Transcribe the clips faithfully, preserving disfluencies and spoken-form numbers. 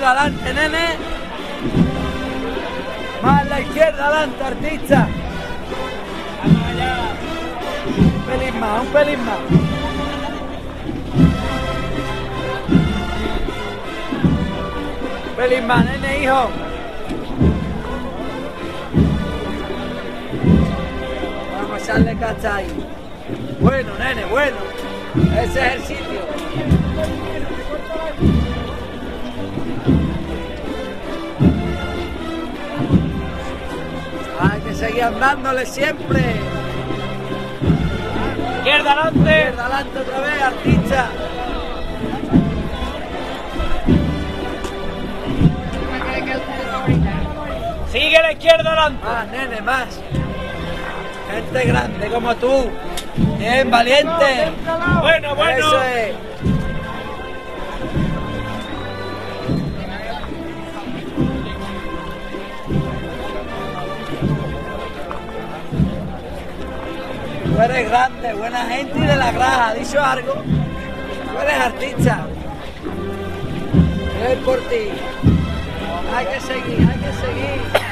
izquierda adelante, nene. Más la izquierda adelante, artista. Vamos allá. Un pelín más, un pelín más. Un pelín más, nene, hijo. Vamos a echarle cacha ahí. Bueno, nene, bueno. Ese es el sitio. Hay que seguir andándole siempre. Izquierda adelante. Izquierda adelante otra vez, artista. Sigue la izquierda adelante. Más, nene, más. Gente grande como tú. Bien, valiente. Bueno, bueno. Eso es. Tú eres grande, buena gente y de la graja. ¿Ha dicho algo? Tú eres artista. Voy por ti. Hay que seguir, hay que seguir.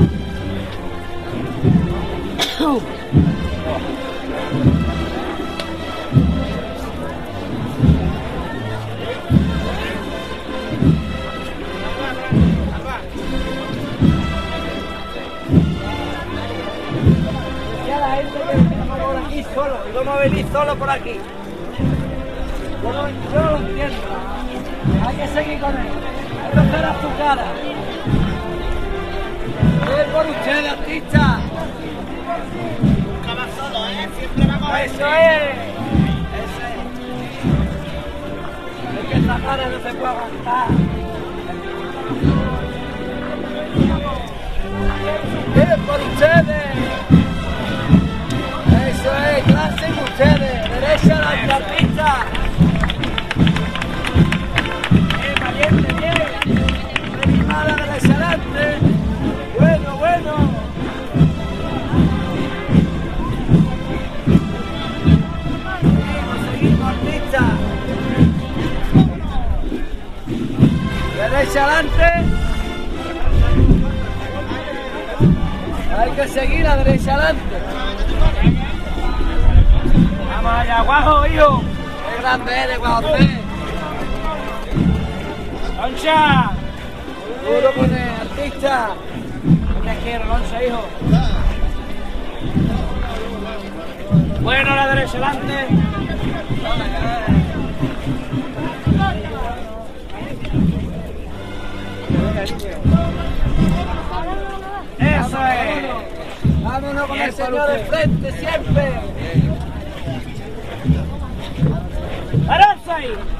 Ya la gente que viene por aquí solo, y vamos a venir solo por aquí. Yo no, yo no lo entiendo. Hay que seguir con él. Hay que esperar tu cara. Voy por usted, artista. Nunca va solo, ¿eh? Siempre va con Eso es. Eso es. Es que esta cara no se puede aguantar. Bien por ustedes. Eso es, clase en ustedes. Derecha a la artista. Bien, valiente, bien. A la derecha adelante. Bueno, bueno. Seguimos, seguimos, artista. Derecha adelante. Hay que seguir a derecha adelante. Vamos allá, guajo, hijo. Qué grande eres, Guajocé. Loncha. Duro con el artista. Te quiero, Loncha, hijo. Bueno, la derecha adelante. Eso es. Vámonos con Bien, el señor Paluque. de frente siempre. ¡Aranza ahí!